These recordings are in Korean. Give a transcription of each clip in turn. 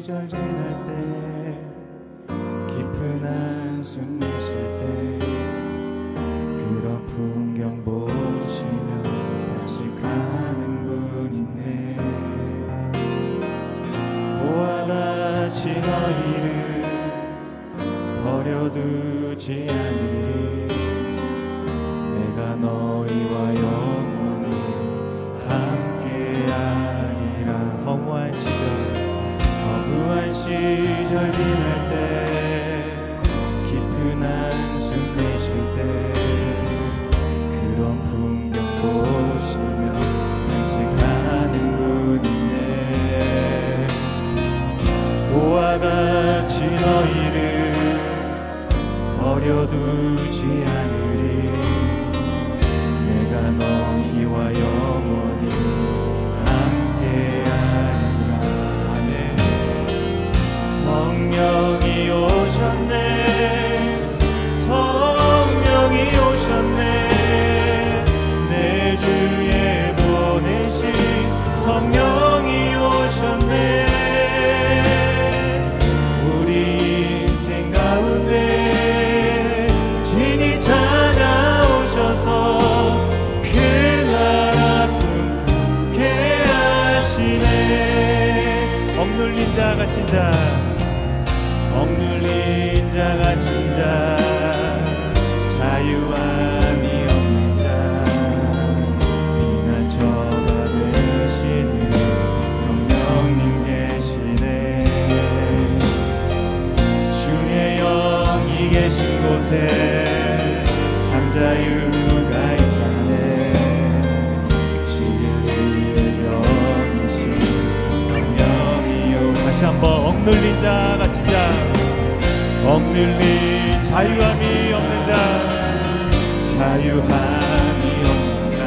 시절 지날 때 깊은 한숨 내쉴 때 그런 풍경 보시며 다시 가는 분 있네. 고와 같이 너희를 버려두지 않으리. 내가 너희와 영원히 함께하리라. 허무한 시절 지날 때 깊은 한숨 내쉴 때 그런 풍경 보시며 다시 가는 분 있네. 고와 같이 너희를 버려두지 않으리. 내가 너희와 영원히 함께하리라. 아멘. 성령이 오셨네. 성령이 오셨네. 내 주에 보내신 성령이 오셨네. 우리 인생 가운데 진히 찾아오셔서 그 나라 꿈꾸게 하시네. 억눌린 자 갇힌 자, 억눌린 자 갇힌 자, 자유함이 없는 자, 피난처가 되시는 성령님 계시네. 주의 영이 계신 곳에 참 자유가 있다네. 진리의 영이신 성령이요. 다시 한번 억눌린 자 갇힌 자, 억눌린 자유함이 없는 자, 자유함이 없는 자,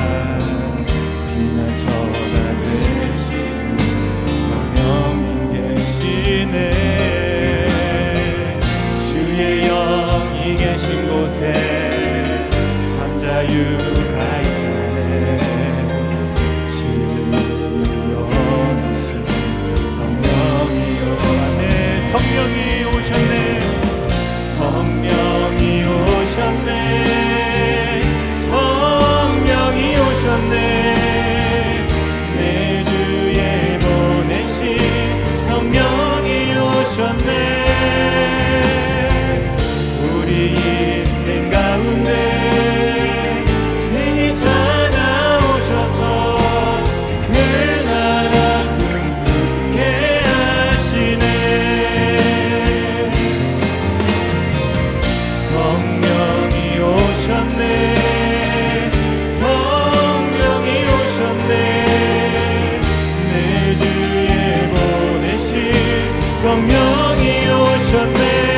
피난처가 되시는 성령님 계시네. 주의 영이 계신 곳에 참 자유가 있네. 진리의 영이신 성령이요. 안에 성령이 오셨네. 성령이 오셨네. 성령이 오셨네. 내 주에 보내신 성령이 오셨네. 우리 인생 가운데 진히 찾아오셔서 그 나라 꿈꾸게 하시네. 성령이 오셨네. 성령이 오셨네. 내 주에 보내신 성령이 오셨네.